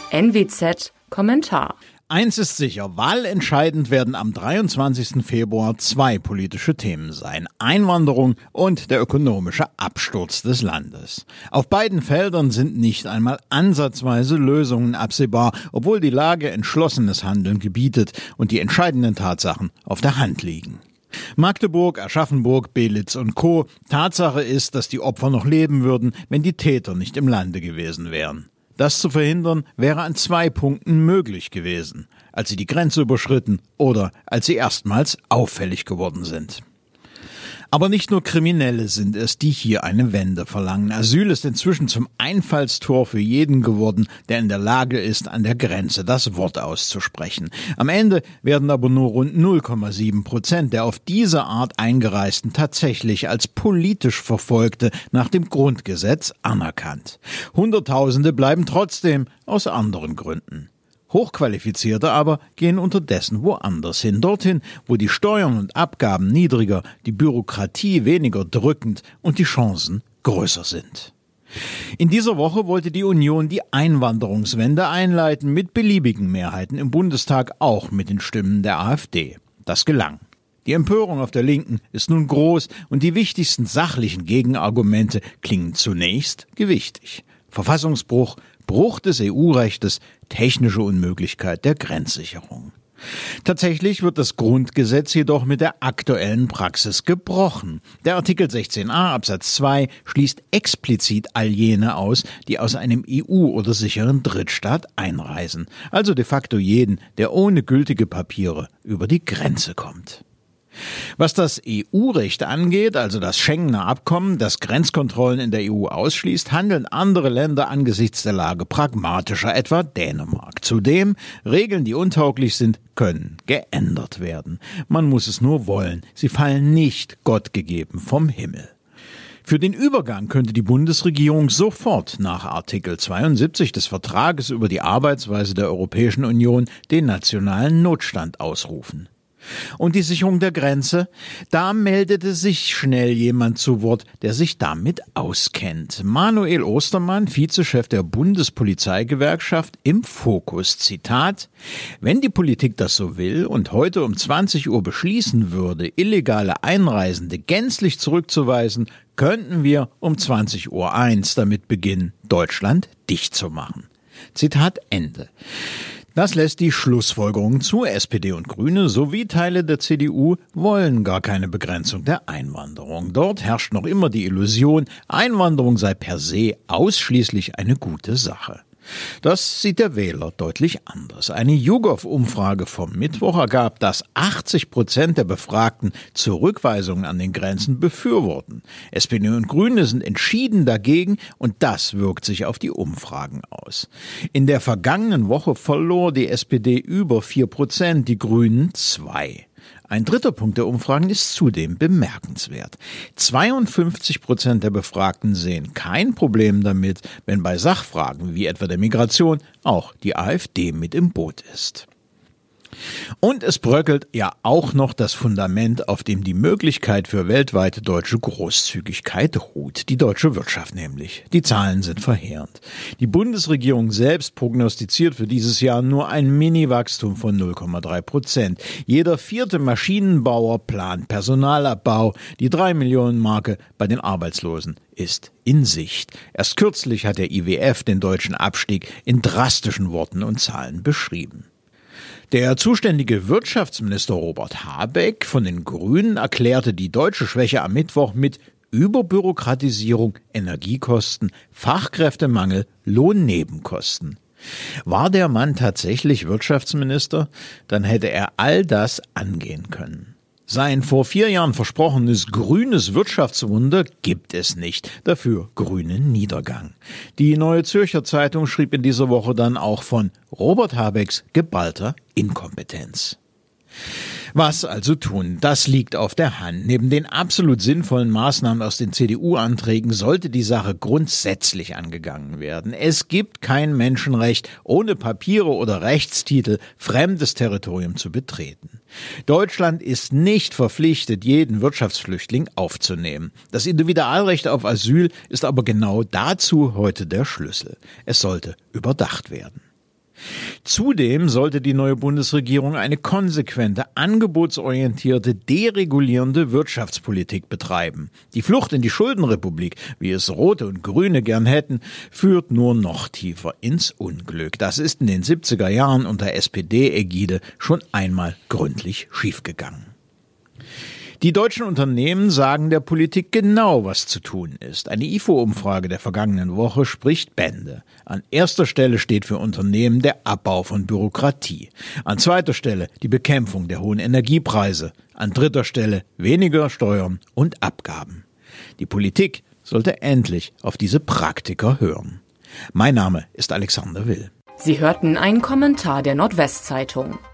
NWZ Kommentar. Eins ist sicher, wahlentscheidend werden am 23. Februar zwei politische Themen sein: Einwanderung und der ökonomische Absturz des Landes. Auf beiden Feldern sind nicht einmal ansatzweise Lösungen absehbar, obwohl die Lage entschlossenes Handeln gebietet und die entscheidenden Tatsachen auf der Hand liegen. Magdeburg, Aschaffenburg, Belitz und Co. Tatsache ist, dass die Opfer noch leben würden, wenn die Täter nicht im Lande gewesen wären. Das zu verhindern wäre an 2 Punkten möglich gewesen: als sie die Grenze überschritten oder als sie erstmals auffällig geworden sind. Aber nicht nur Kriminelle sind es, die hier eine Wende verlangen. Asyl ist inzwischen zum Einfallstor für jeden geworden, der in der Lage ist, an der Grenze das Wort auszusprechen. Am Ende werden aber nur rund 0,7% der auf diese Art Eingereisten tatsächlich als politisch Verfolgte nach dem Grundgesetz anerkannt. Hunderttausende bleiben trotzdem aus anderen Gründen. Hochqualifizierte aber gehen unterdessen woanders hin, dorthin, wo die Steuern und Abgaben niedriger, die Bürokratie weniger drückend und die Chancen größer sind. In dieser Woche wollte die Union die Einwanderungswende einleiten, mit beliebigen Mehrheiten im Bundestag, auch mit den Stimmen der AfD. Das gelang. Die Empörung auf der Linken ist nun groß und die wichtigsten sachlichen Gegenargumente klingen zunächst gewichtig: Verfassungsbruch, Bruch des EU-Rechtes, technische Unmöglichkeit der Grenzsicherung. Tatsächlich wird das Grundgesetz jedoch mit der aktuellen Praxis gebrochen. Der Artikel 16a Absatz 2 schließt explizit all jene aus, die aus einem EU- oder sicheren Drittstaat einreisen, also de facto jeden, der ohne gültige Papiere über die Grenze kommt. Was das EU-Recht angeht, also das Schengener Abkommen, das Grenzkontrollen in der EU ausschließt, handeln andere Länder angesichts der Lage pragmatischer, etwa Dänemark. Zudem, Regeln, die untauglich sind, können geändert werden. Man muss es nur wollen. Sie fallen nicht gottgegeben vom Himmel. Für den Übergang könnte die Bundesregierung sofort nach Artikel 72 des Vertrages über die Arbeitsweise der Europäischen Union den nationalen Notstand ausrufen. Und die Sicherung der Grenze? Da meldete sich schnell jemand zu Wort, der sich damit auskennt. Manuel Ostermann, Vizechef der Bundespolizeigewerkschaft, im Fokus. Zitat: Wenn die Politik das so will und heute um 20 Uhr beschließen würde, illegale Einreisende gänzlich zurückzuweisen, könnten wir um 20:01 Uhr damit beginnen, Deutschland dicht zu machen. Zitat Ende. Das lässt die Schlussfolgerung zu. SPD und Grüne sowie Teile der CDU wollen gar keine Begrenzung der Einwanderung. Dort herrscht noch immer die Illusion, Einwanderung sei per se ausschließlich eine gute Sache. Das sieht der Wähler deutlich anders. Eine YouGov-Umfrage vom Mittwoch ergab, dass 80% der Befragten Zurückweisungen an den Grenzen befürworten. SPD und Grüne sind entschieden dagegen und das wirkt sich auf die Umfragen aus. In der vergangenen Woche verlor die SPD über 4%, die Grünen 2%. Ein dritter Punkt der Umfragen ist zudem bemerkenswert. 52% der Befragten sehen kein Problem damit, wenn bei Sachfragen wie etwa der Migration auch die AfD mit im Boot ist. Und es bröckelt ja auch noch das Fundament, auf dem die Möglichkeit für weltweite deutsche Großzügigkeit ruht. Die deutsche Wirtschaft nämlich. Die Zahlen sind verheerend. Die Bundesregierung selbst prognostiziert für dieses Jahr nur ein Mini-Wachstum von 0,3%. Jeder 4. Maschinenbauer plant Personalabbau. Die 3-Millionen-Marke bei den Arbeitslosen ist in Sicht. Erst kürzlich hat der IWF den deutschen Abstieg in drastischen Worten und Zahlen beschrieben. Der zuständige Wirtschaftsminister Robert Habeck von den Grünen erklärte die deutsche Schwäche am Mittwoch mit Überbürokratisierung, Energiekosten, Fachkräftemangel, Lohnnebenkosten. War der Mann tatsächlich Wirtschaftsminister? Dann hätte er all das angehen können. Sein vor 4 Jahren versprochenes grünes Wirtschaftswunder gibt es nicht, dafür grünen Niedergang. Die Neue Zürcher Zeitung schrieb in dieser Woche dann auch von Robert Habecks geballter Inkompetenz. Was also tun? Das liegt auf der Hand. Neben den absolut sinnvollen Maßnahmen aus den CDU-Anträgen sollte die Sache grundsätzlich angegangen werden. Es gibt kein Menschenrecht, ohne Papiere oder Rechtstitel fremdes Territorium zu betreten. Deutschland ist nicht verpflichtet, jeden Wirtschaftsflüchtling aufzunehmen. Das Individualrecht auf Asyl ist aber genau dazu heute der Schlüssel. Es sollte überdacht werden. Zudem sollte die neue Bundesregierung eine konsequente, angebotsorientierte, deregulierende Wirtschaftspolitik betreiben. Die Flucht in die Schuldenrepublik, wie es Rote und Grüne gern hätten, führt nur noch tiefer ins Unglück. Das ist in den 70er Jahren unter SPD-Ägide schon einmal gründlich schiefgegangen. Die deutschen Unternehmen sagen der Politik genau, was zu tun ist. Eine IFO-Umfrage der vergangenen Woche spricht Bände. An erster Stelle steht für Unternehmen der Abbau von Bürokratie. An zweiter Stelle die Bekämpfung der hohen Energiepreise. An dritter Stelle weniger Steuern und Abgaben. Die Politik sollte endlich auf diese Praktiker hören. Mein Name ist Alexander Will. Sie hörten einen Kommentar der Nordwestzeitung.